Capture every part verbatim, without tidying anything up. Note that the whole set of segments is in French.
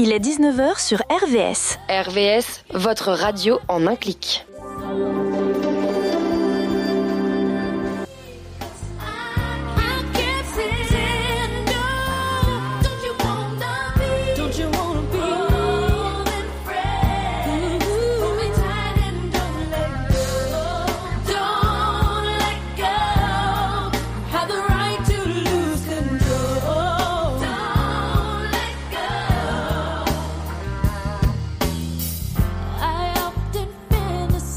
Il est dix-neuf heures sur R V S. R V S, votre radio en un clic. I often fantasize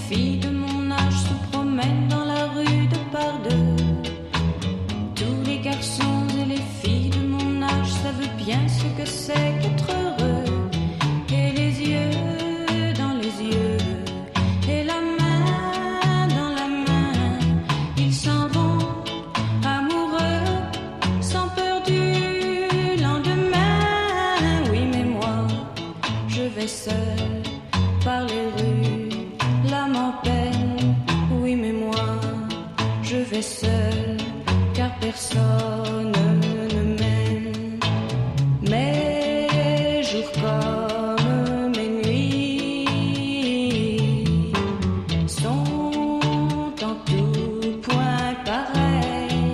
filles de mon âge se promènent dans la rue de par deux. Tous les garçons et les filles de mon âge savent bien ce que c'est qu'être heureux. Et les yeux dans les yeux, et la main dans la main, ils s'en vont amoureux, sans peur du lendemain. Oui, mais moi, je vais seul par les rues, l'âme en peine. Oui, mais moi, je vais seul, car personne ne m'aime. Mes jours comme mes nuits sont en tout point pareils,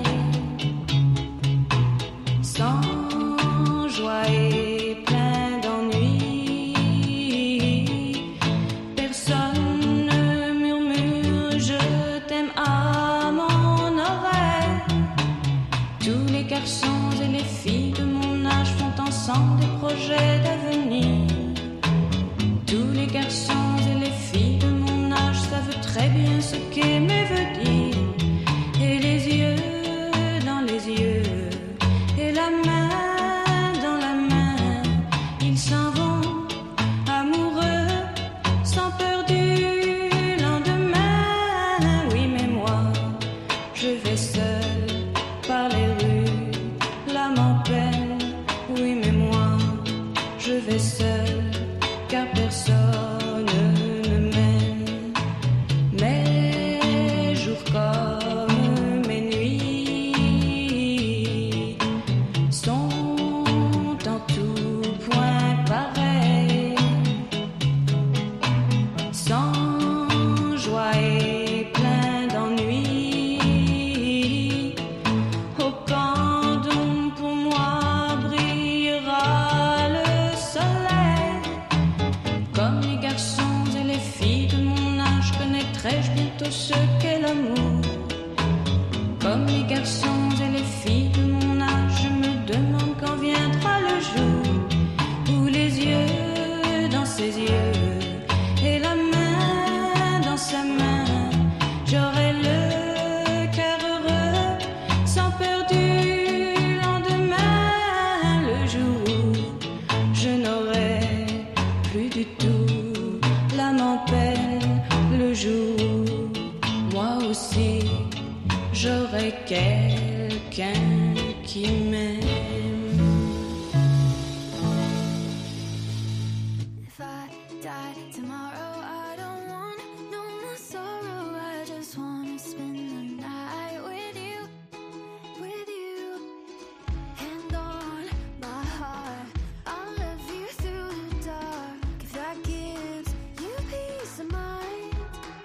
sans joie et plein d'ennui. Personne ne murmure je t'aime à mon oreille. Tous les garçons et les filles de mon âge font ensemble des projets d'avenir. Tous les garçons et les filles de mon âge savent très bien ce qu'aimer veut dire. Et les yeux dans les yeux, et la main dans la main, ils s'en vont amoureux, sans peur du lendemain. Oui, mais moi, je vais seul par les rues, l'âme en peine. Oui, mais moi, je vais seul, car personne ne m'aime. Mes jours comme mes nuits sont en tout point pareils, sans joie et plein d'ennui. Au quand donc pour moi brillera le soleil. Comme les garçons et les filles de mon âge, connaîtrai-je bientôt ce qu'est l'amour. Comme les garçons et les filles de mon âge, je me demande quand viendra le jour où les yeux dans ses yeux, et la main dans sa main, j'aurai le cœur heureux, sans peur du lendemain. Le jour où je n'aurai plus du tout l'âme en peine. Le jour où moi aussi j'aurai quelqu'un qui m'aime. If I die tomorrow, I don't want no more sorrow. I just wanna spend the night with you, with you. Hand on my heart, I'll love you through the dark. If that gives you peace of mind.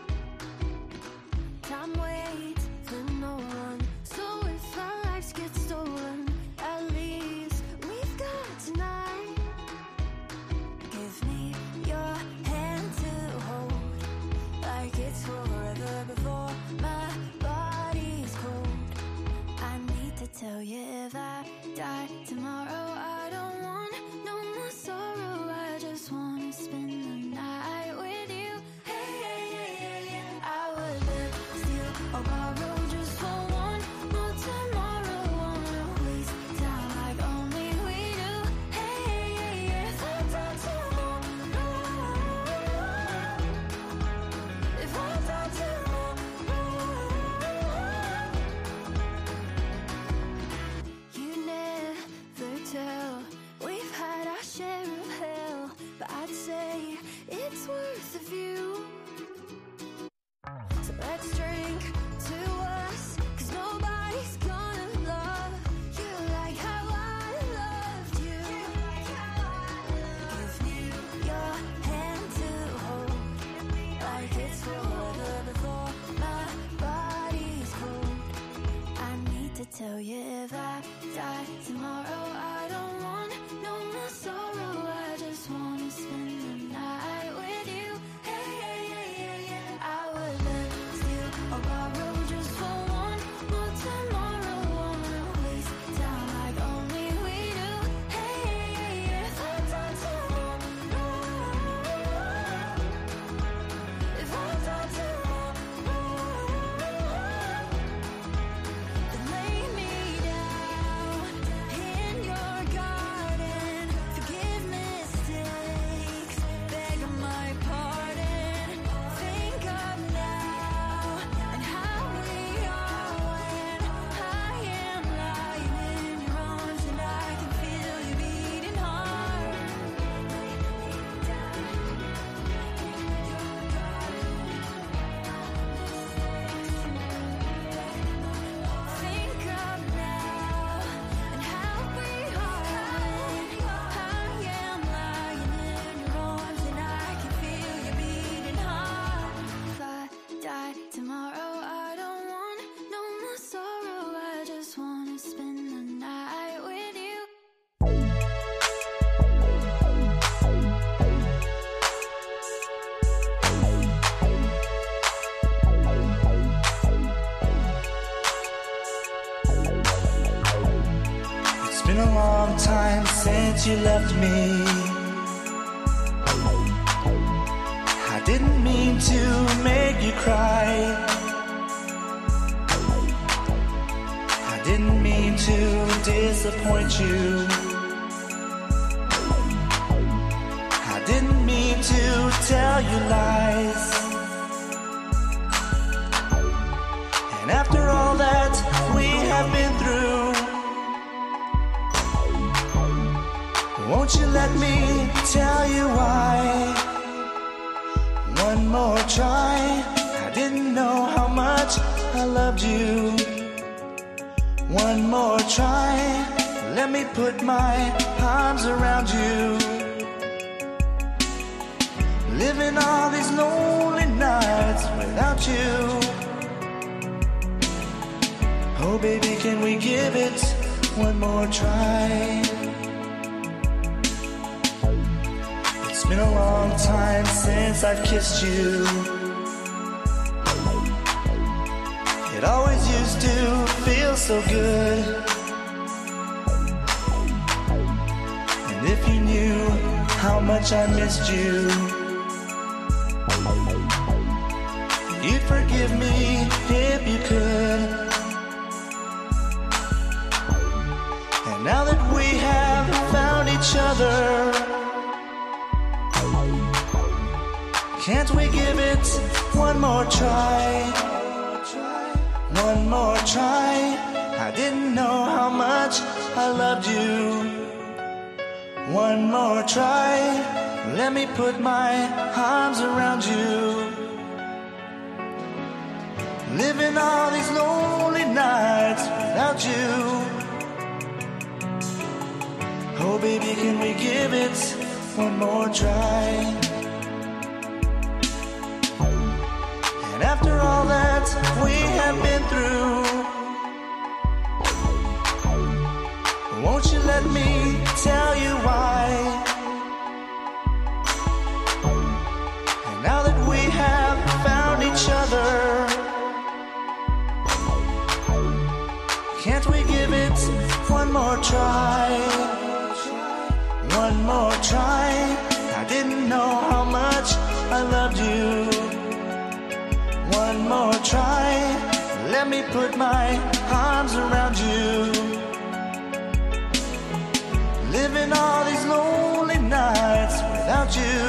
Time waits for no one, so if our lives get stolen, at least we've got tonight. Give me your hand to hold, like it's forever before my body's cold. I need to tell you, if I die tomorrow, I don't want no more sorrow. I just wanna spend the night with you. Hey, hey, hey, hey, hey. I would live, steal, or borrow just for one more tomorrow. Wanna waste time like only we do. Hey, hey, hey, hey. If I die tomorrow, if I die tomorrow, you never tell. We've had our share of hell, but I'd say it's worth the view. So let's drink to us, 'cause nobody's gonna love you like how I loved you. Give me your hand to hold, like it's forever before my body's cold. I need to tell you, if I die tomorrow, I don't want no more sorrow. I just wanna spend the night with you. Hey, hey, hey, hey, hey. I would live, steal, or borrow just for one more tomorrow. Wanna waste time like only we do. Hey, hey, hey, hey. If I die tomorrow, if I die tomorrow. time since you left me. I didn't mean to make you cry. I didn't mean to disappoint you. I didn't mean to tell you lies. And after all that we have been through, won't you let me tell you why? One more try. I didn't know how much I loved you. One more try. Let me put my arms around you. Living all these lonely nights without you. Oh baby, can we give it one more try? It's been a long time since I've kissed you. It always used to feel so good. And if you knew how much I missed you, you'd forgive me if you could. And now that we have found each other, can't we give it one more try? One more try. I didn't know how much I loved you. One more try. Let me put my arms around you. Living all these lonely nights without you. Oh baby, can we give it one more try? And after all that we have been through, won't you let me tell you why? And now that we have found each other, can't we give it one more try? One more try. I didn't know how much I loved you. One more try. Let me put my arms around you. Living all these lonely nights without you.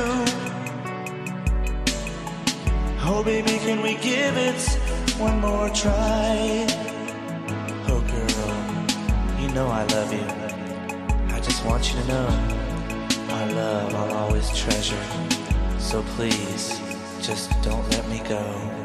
Oh baby, can we give it one more try? Oh girl, you know I love you. I just want you to know my love I'll always treasure. So please, just don't let me go.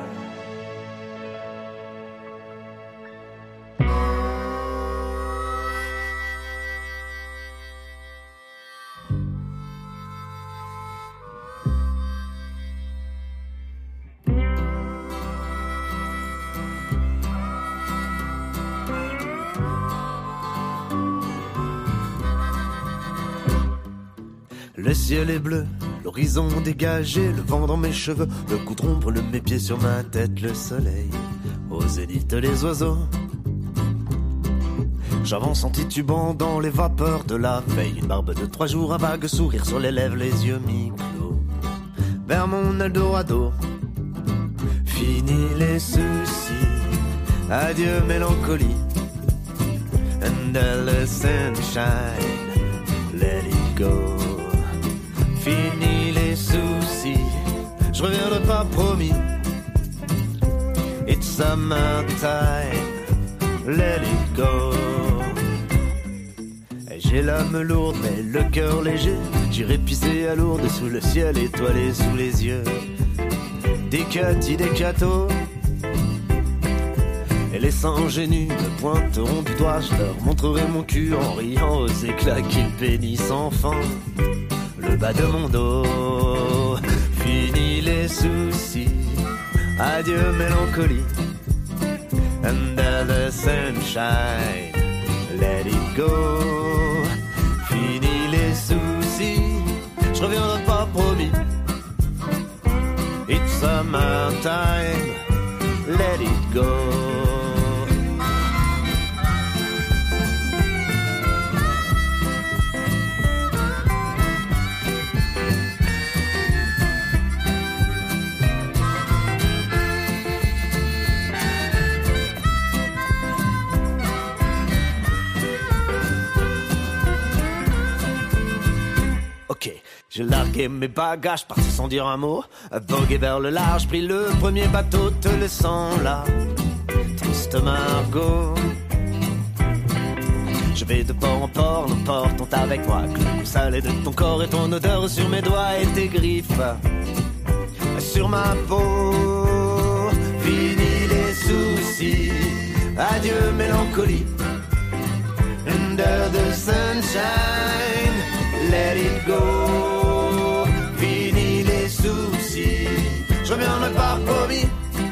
Le ciel est bleu, l'horizon dégagé, le vent dans mes cheveux, le goudron brûle mes pieds sur ma tête, le soleil au zénith les oiseaux. J'avance en titubant dans les vapeurs de la veille, une barbe de trois jours, un vague sourire sur les lèvres, les yeux mi-clos, vers mon Eldorado. Fini les soucis, adieu mélancolie, under the sunshine, let it go. Fini les soucis, je reviendrai pas promis. It's summertime, let it go. J'ai l'âme lourde mais le cœur léger, j'irai pisser à Lourdes sous le ciel étoilé sous les yeux des catis, des cathos. Et les sans-génus me pointeront du doigt, je leur montrerai mon cul en riant aux éclats qu'ils bénissent enfin le bas de mon dos. Fini les soucis, adieu mélancolie, under the sunshine, let it go. Fini les soucis, je reviendrai pas promis. It's summertime, let it go. J'ai largué mes bagages, parti sans dire un mot, vogué vers le large, pris le premier bateau, te laissant là, triste Margot. Je vais de port en port, l'emportant avec moi, que le goût salé de ton corps et ton odeur sur mes doigts et tes griffes sur ma peau. Fini les soucis, adieu mélancolie. Under the sunshine, let it go. Fini les soucis, je reviendrai pas promis.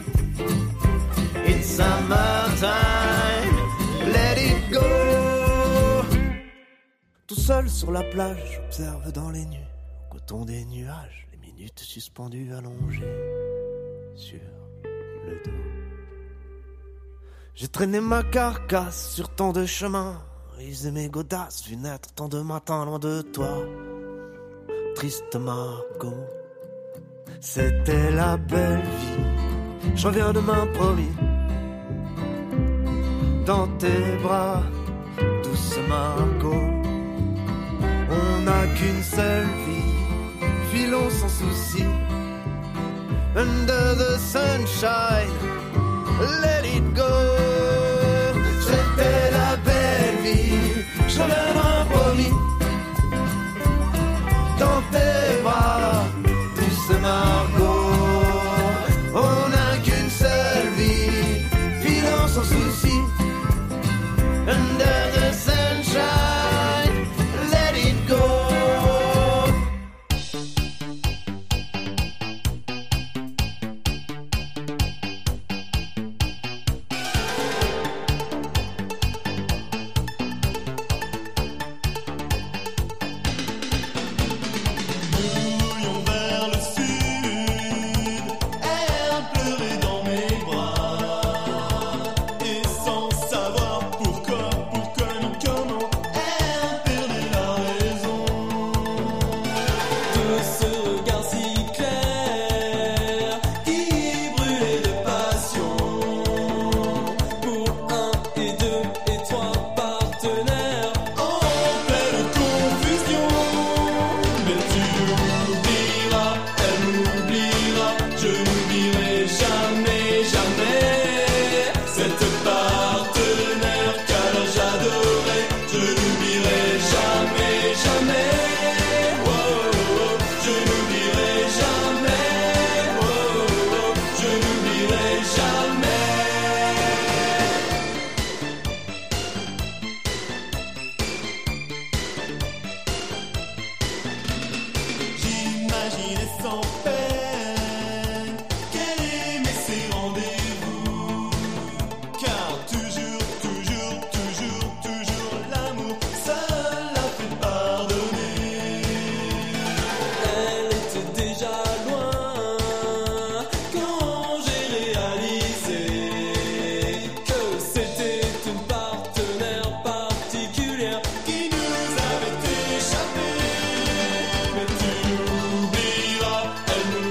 It's summertime, let it go. Tout seul sur la plage, j'observe dans les nues, au coton des nuages, les minutes suspendues allongées sur le dos. J'ai traîné ma carcasse sur tant de chemins, risé mes godasses, vu naître tant de matins loin de toi. Triste Margot, c'était la belle vie. Je reviens demain promis, dans tes bras, douce Margot. On n'a qu'une seule vie, filons sans souci. Under the sunshine, let it go. C'était la belle vie, je reviendrai promis. Dans tes bras, douce Margot. On n'a qu'une seule vie, filons sans souci. Under the sunshine, let it go. Elle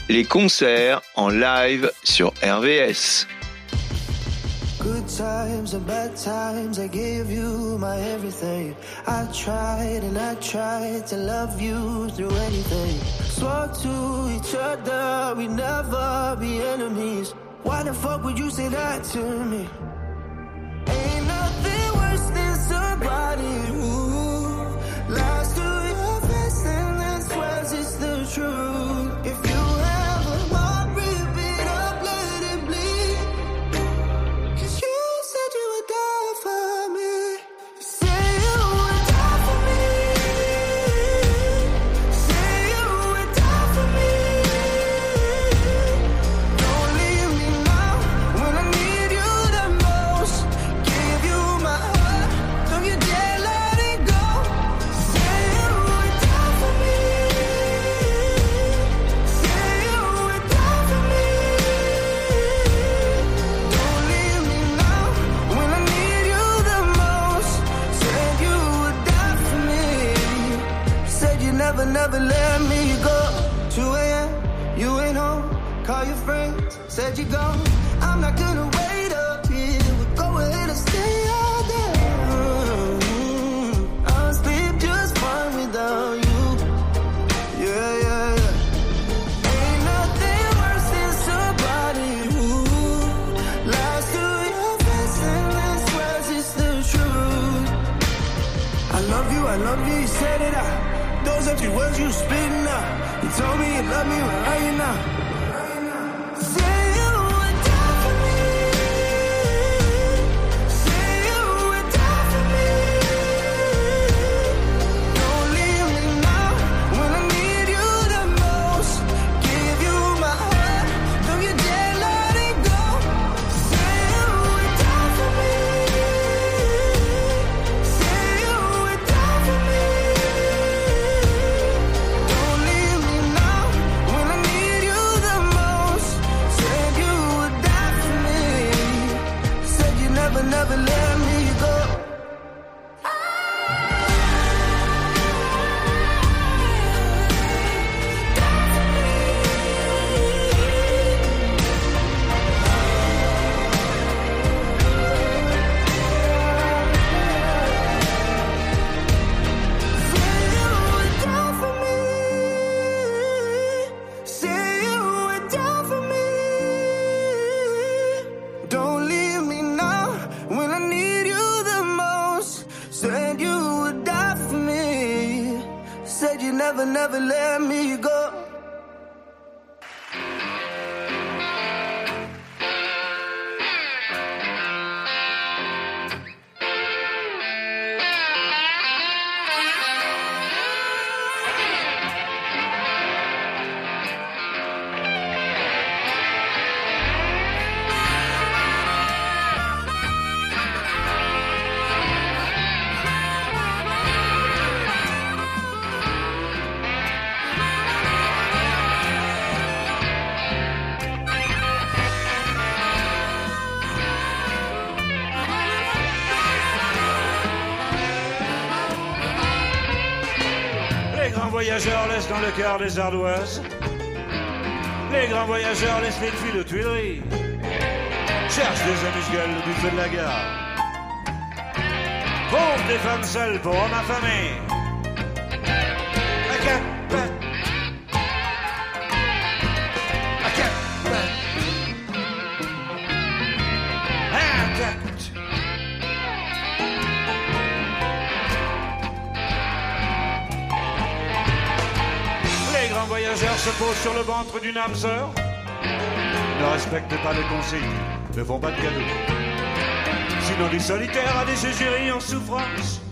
les concerts en live sur R V S. Good times and bad times, I gave you my everything. I tried and I tried to love you through anything. Swore to each other we'd never be enemies. Why the fuck would you say that to me? Ain't nothing worse than somebody who lies to your face and then swears it's the truth. If you have a heart, rip it up, let it bleed. Cause you said you would die for me. You say you would die for me. Say you would die for me. Don't leave me now when I need you the most. Give you my heart, don't you dare let it go. Say you would die for me. Say you would die for me. Don't leave me now when I need you the most. Said you would die for me. Said you never, never let me go. two a.m. you ain't home. Call your friends, said you gone. I'm not gonna wait up here. We'll go ahead and stay all day. Mm, I'll sleep just fine without you. Yeah, yeah, yeah. Ain't nothing worse than somebody who lies to your face and then swears it's the truth. I love you, I love you, you said it out. Those empty words you spitting out. You told me you love me, where are you now? Say you would die for me. Say you would die for me. Don't leave me now when I need you the most. Give you my heart, don't you dare let it go. Say you would die for me. Say you would die for me. Don't leave me now when I need you the most. Said you would die for me. Said you never, never let me go. Say you would die for me. Don't leave me now when I need you the most. Said you would die for me. Said you never, never let me go. Les grands voyageurs laissent dans le cœur des ardoises. Les grands voyageurs laissent les tuiles aux Tuileries. Cherchent des amuse-gueules du feu de la gare. Trouvent des femmes seules pour hommes affamés. À quatre pattes. À quatre pattes. Intactes. Les grands voyageurs se posent sur le ventre d'une âme sœur. Ne respectent pas les consignes, ne font pas de cadeaux. Sinon du solitaire à des égéries en souffrance.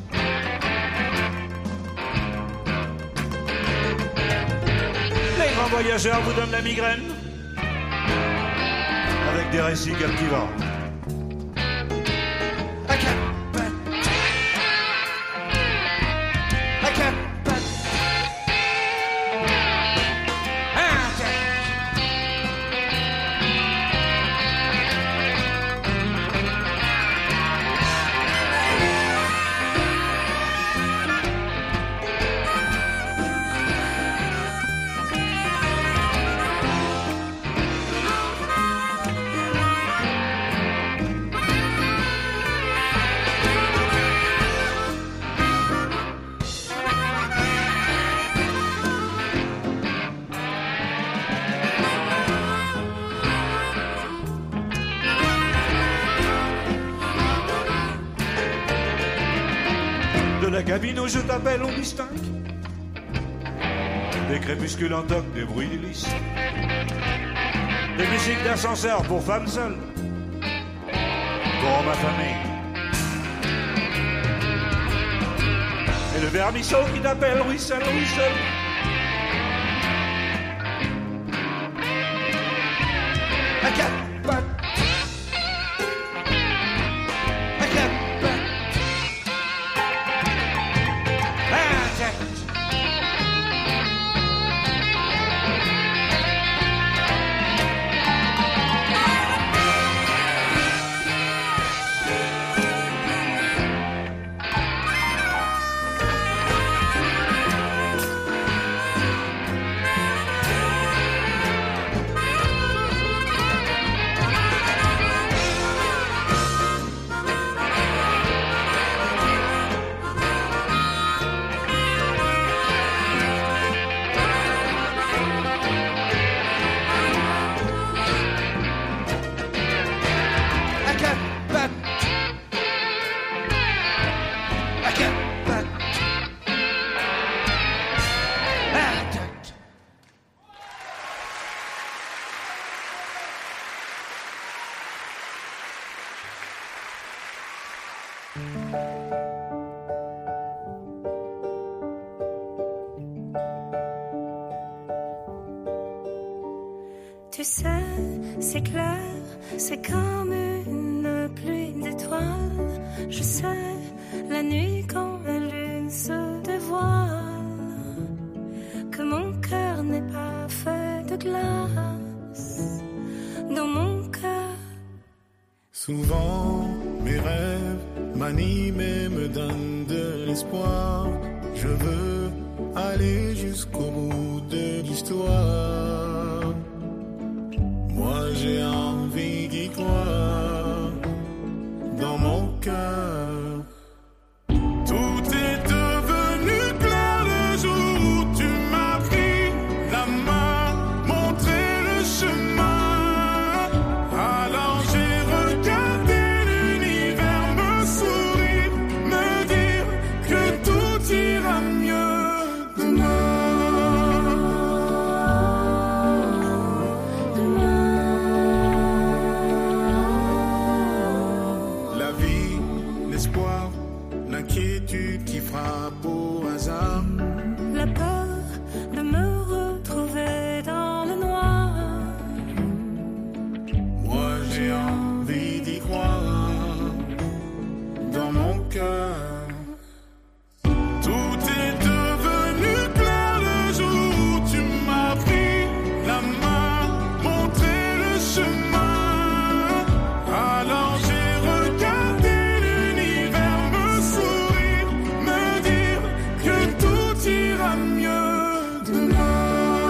Les grands voyageurs vous donnent la migraine avec des récits captivants. À quatre pattes. À quatre pattes. cabine où je t'appelle, on distingue des crépuscules en toc, des bruits d'hélice, des musiques d'ascenseur pour femmes seules, pour ma famille. Et le vermisseau qui t'appelle, ruisselle, ruisselle. À quatre pattes. À quatre pattes. À quatre. Tu sais, c'est clair, c'est comme une pluie d'étoiles. Je sais, la nuit quand la lune se dévoile, que mon cœur n'est pas fait de glace. Dans mon cœur, souvent mes rêves m'animent et me donnent de l'espoir. Je veux aller jusqu'au bout de l'histoire. Moi j'ai envie d'y croire dans mon cœur. Tout est devenu clair le jour où tu m'as pris la main, montré le chemin. Alors j'ai regardé l'univers me sourire, me dire que tout ira mieux demain. L'inquiétude qui frappe au hasard, la peur de me retrouver dans le noir. Moi j'ai envie d'y croire dans mon cœur. Tout est devenu clair le jour où tu m'as pris la main, montré le chemin. Alors j'ai regardé l'univers me sourire, me dire que tout ira mieux demain.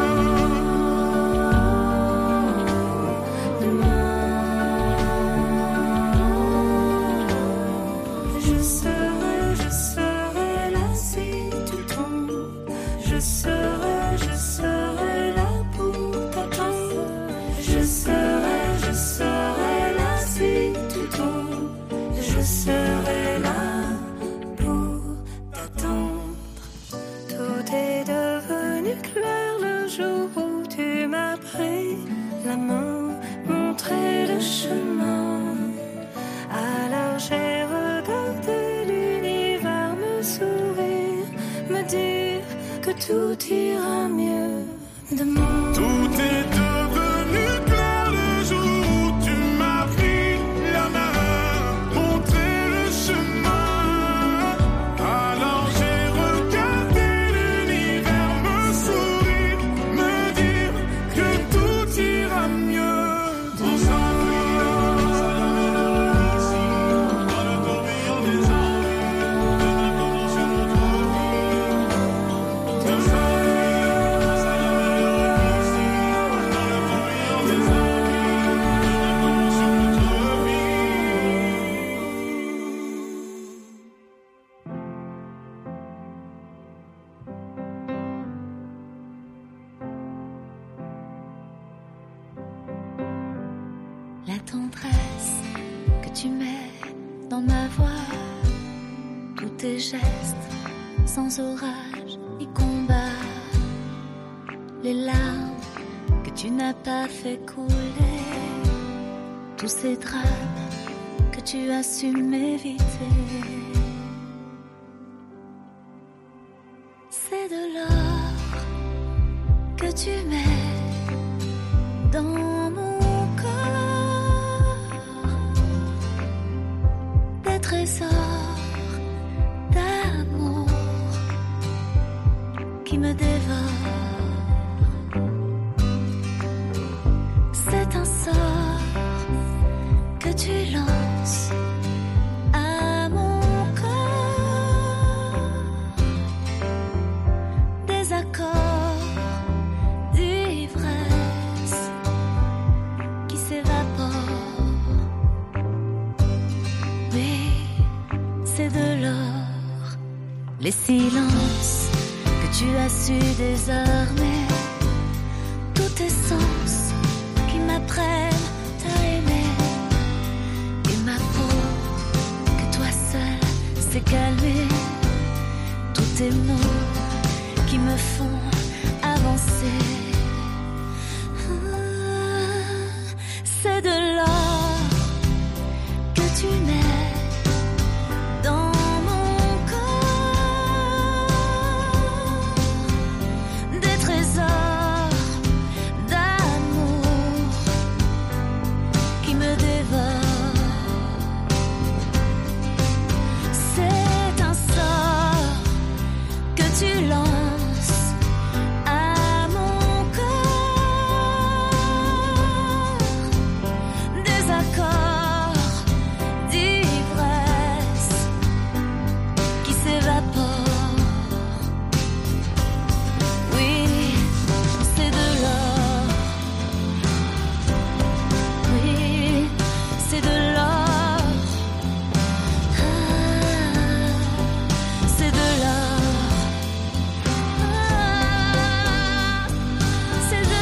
Je serai, je serai là si tu tombes. Je serai, je serai là pour t'attendre. Je serai, je serai là si tu tombes. Je serai là pour t'attendre. Tout est devenu clair le jour où tu m'as pris la main, montré le chemin. Alors j'ai regardé l'univers me sourire, me dire que tout ira mieux demain. Tout est devenu clair le jour où tu m'as pris la main, montré le chemin. Alors j'ai regardé l'univers me sourire, me dire que tout ira mieux. La tendresse que tu mets dans ma voix, tous tes gestes sans orage ni combat, les larmes que tu n'as pas fait couler, tous ces drames que tu as su m'éviter. C'est de l'or que tu mets dans mon corps, des trésors d'amour qui me dévorent. C'est un sort que tu lances à mon corps, des accords d'ivresse qui s'évaporent. Oui, c'est de l'or, les silences que tu as su désarmer, tous tes sens qui m'apprennent à aimer, et ma peau que toi seul sais calmer, tous tes mots qui me font avancer. Ah, c'est de l'or que tu mets dans mon corps, des trésors d'amour qui me dévorent. C'est un sort que tu lances à mon corps, des accords d'ivresse qui s'évaporent. Oui, c'est de l'or. Oui, c'est de l'or. Ah, c'est de l'or. Ah, c'est de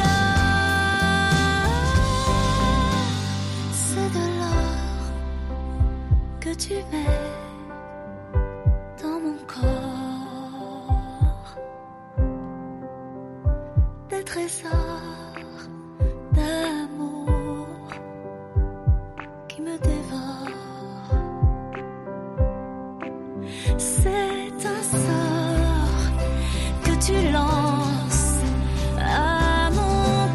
l'or. C'est de l'or que tu mets dans mon corps, des trésors d'amour qui me dévorent. C'est un sort que tu lances à mon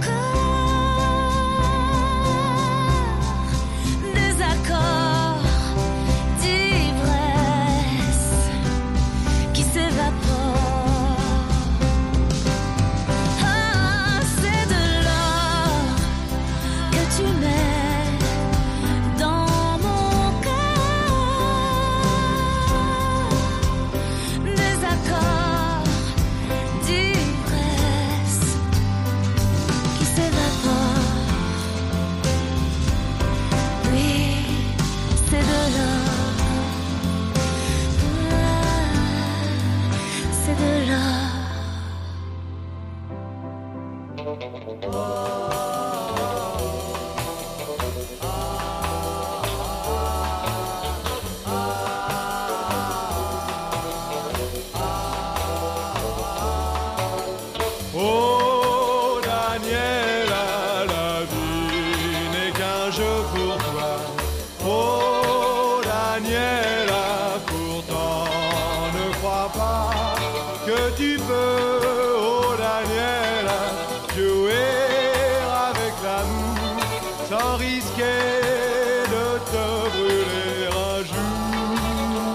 corps, des accords d'ivresse qui s'évaporent. Ah, c'est de l'or que tu mets dans mon corps, des accords d'ivresse qui s'évaporent. Oui, c'est de l'or. Ah, c'est de l'or. Oh Daniela, la vie n'est qu'un jeu pour toi. Oh Daniela, pourtant ne crois pas que tu peux, oh Daniela, jouer avec l'amour sans risquer de te brûler un jour.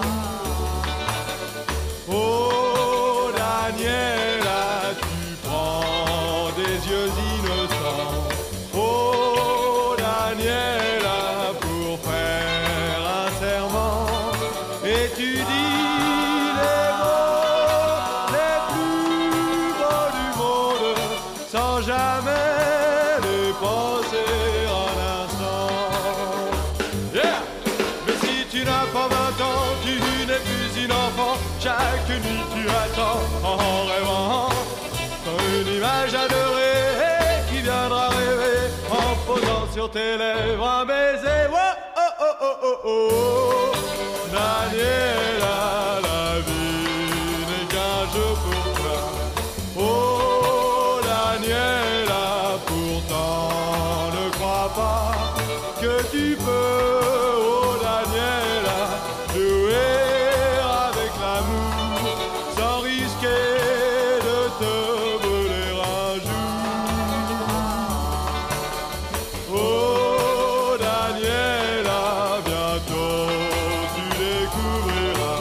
Oh Daniela, tu prends des yeux innocents. Oh Daniela, pour faire un serment, et tu dis les mots les plus beaux du monde sans jamais les penser un instant. Yeah! Mais si tu n'as pas vingt ans, tu n'es plus une enfant. Chaque nuit tu attends en rêvant une image adorée qui viendra rêver en posant sur tes lèvres un baiser. Oh oh oh oh oh oh, Daniela, la vie pas que tu peux, oh Daniela, jouer avec l'amour sans risquer de te brûler un jour. Oh Daniela, bientôt tu découvriras.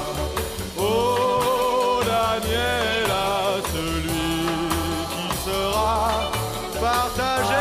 Oh Daniela, celui qui sera partagé.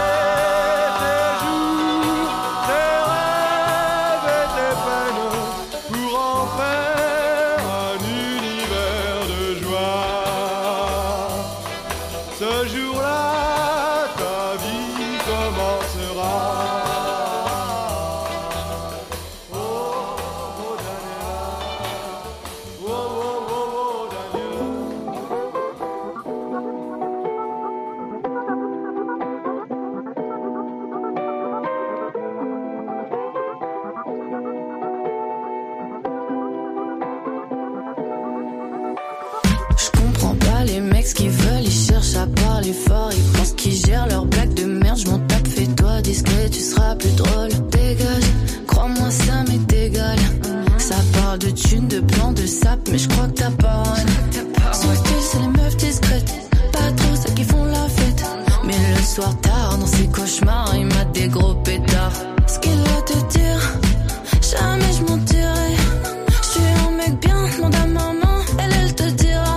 Ce qu'ils veulent, ils cherchent à parler fort. Ils pensent qu'ils gèrent leurs blagues de merde. Je m'en tape, fais-toi discret, tu seras plus drôle. Dégage, crois-moi, ça m'est égal. Ça parle de thunes, de plans, de sap, mais je crois que t'as pas one. Son style, c'est les meufs discrètes. Pas trop celles qui font la fête. Mais le soir tard, dans ses cauchemars, il m'a des gros pétards. Ce qu'il va te dire, jamais je mentirai. Je suis un mec bien, demande à maman, elle, elle te dira.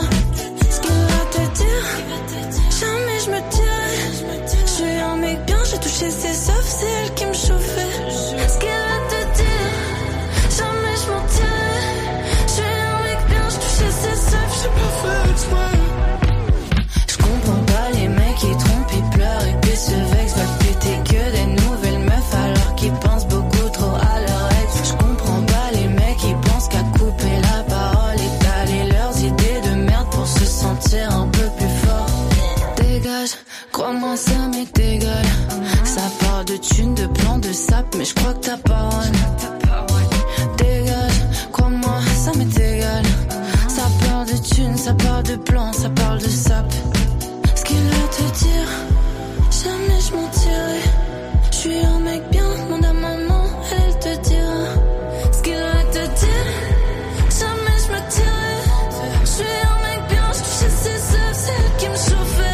Jamais je me dirais. Je suis un mec bien, j'ai touché ses seufs, c'est elle qui me chauffait. Ce qu'elle va te dire, jamais je m'en tirerai. Je suis un mec bien, j'ai touché ses seufs, j'ai pas fait exprès. Je comprends pas les mecs qui trompent, ils pleurent et puis se vexent. Veulent péter que des nouvelles meufs alors qu'ils pensent beaucoup trop à leur ex. Je comprends pas les mecs qui pensent qu'à couper la parole et d'aller leurs idées de merde pour se sentir un peu plus fort. Dégage, crois-moi ça m'est égal. Ça parle de thunes, de plans, de sap, mais je crois que t'as pas one. Dégage, crois-moi ça m'est égal. Ça parle de thunes, ça parle de plans, ça parle de sap. Ce qu'il va te dire, jamais je mentirai. Je suis un mec bien, demande à maman, elle te dira. Ce qu'il va te dire, jamais je me tirerai. Je suis un mec bien, je touche ses œufs, c'est elle qui me chauffait.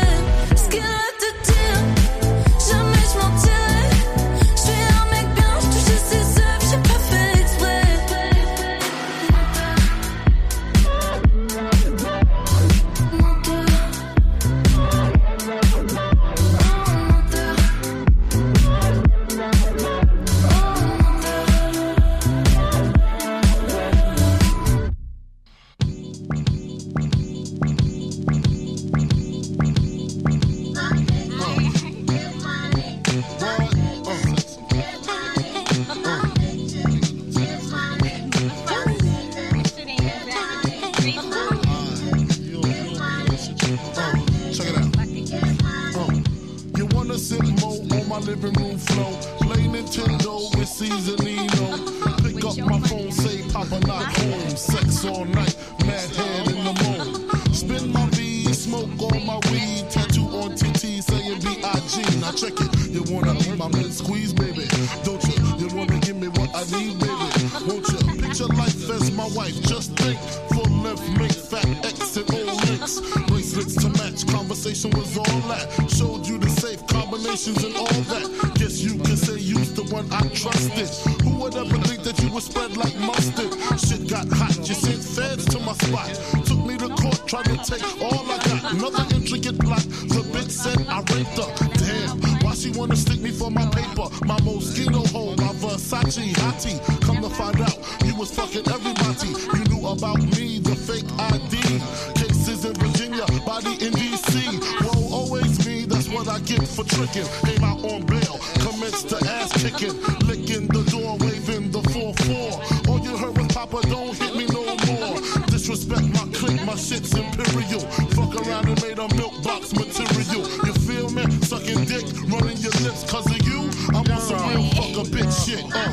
living room flow. Play Nintendo with seasonino. Pick up my phone, say Papa not home. Sex all night, mad head in the moon. Spin my V, smoke on my weed. Tattoo on T T saying B I G. Now check it, you wanna be my mid squeeze, baby? Don't you? You wanna give me what I need, baby? Won't you? Picture life as my wife, just think. Full length, make fat X and old links. Bracelets to match, conversation was all that. Showed you the safe combinations and all that. Guess you can say you's the one I trusted. Who would ever think that you would spread like mustard? Shit got hot, you sent feds to my spot. Took me to court, tried to take all I got. Another intricate plot, the bitch said I raped her. Damn, why she wanna stick me for my paper? My Moschino hole, my Versace hottie. Come to find out, you was fucking everybody. You knew about me, the fake I D. Cases in Virginia, body in D C. Whoa, always me, that's what I get for tricking. Came out on bail, commenced to ass kicking. Licking the door, waving the four four. All you heard was Papa, don't hit me no more. Disrespect my clique, my shit's imperial. Fuck around and made a milk box material. You feel me? Sucking dick, running your lips cause of you. I'm on some real fuck a bitch shit, uh.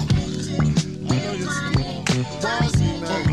I know you're still bossy, man.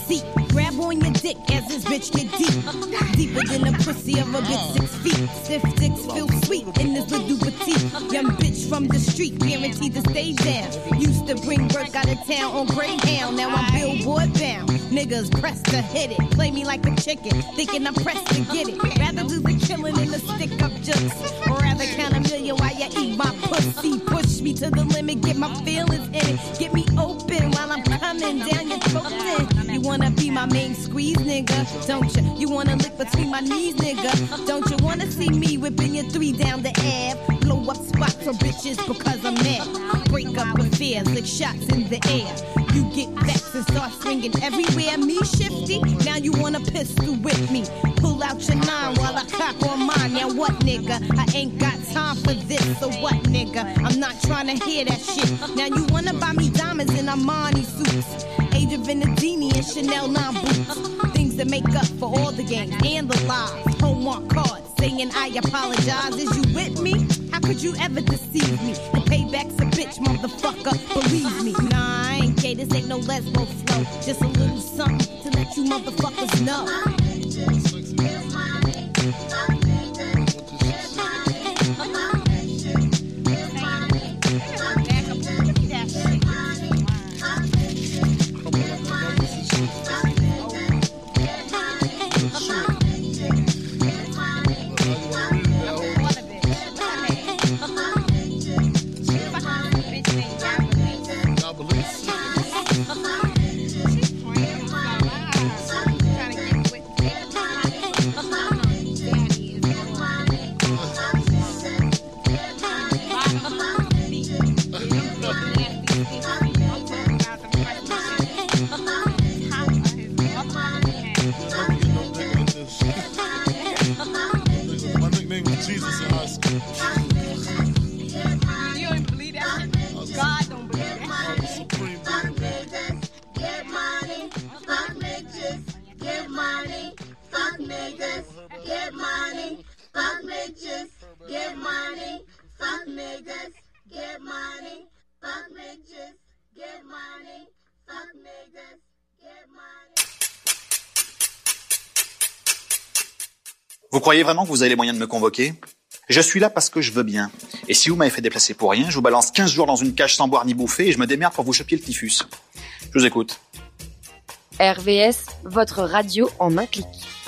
seat. Grab on your dick as this bitch get deep. Deeper than the pussy of a bitch six feet. Stiff dicks feel sweet in this little petite. Young bitch from the street, guaranteed to stay down. Used to bring work out of town on Greyhound. Now I'm billboard bound. Niggas pressed to hit it. Play me like a chicken, thinking I'm pressed to get it. Rather do the killing than the stick up jokes. Or rather count a million while you eat my pussy. Push me to the limit, get my feelings in it. Get me open while I'm coming down your throat. Then you wanna be my main squeeze, nigga, don't you? You wanna lick between my knees, nigga, don't you? Wanna see me whipping your three down the Ave? Blow up spots for bitches because I'm mad. Break up affairs, lick shots in the air. You get vexed and start swinging everywhere. Me shifty, now you wanna pistol whip me. Pull out your nine while I cock on mine. Now what, nigga? I ain't got time for this. So what, nigga? I'm not trying to hear that shit. Now you wanna buy me diamonds in Armani suits, Age of Venedini and Chanel nine boots. Things that make up for all the games and the lies. Hallmark cards saying I apologize. Is you with me? How could you ever deceive me? The payback's a bitch, motherfucker. Believe me. Nah, I ain't gay. This ain't no lesbo flow. Just a little something to let you motherfuckers know. Vous croyez vraiment que vous avez les moyens de me convoquer? Je suis là parce que je veux bien. Et si vous m'avez fait déplacer pour rien, je vous balance quinze jours dans une cage sans boire ni bouffer et je me démerde pour vous choper le typhus. Je vous écoute. R V S, votre radio en un clic.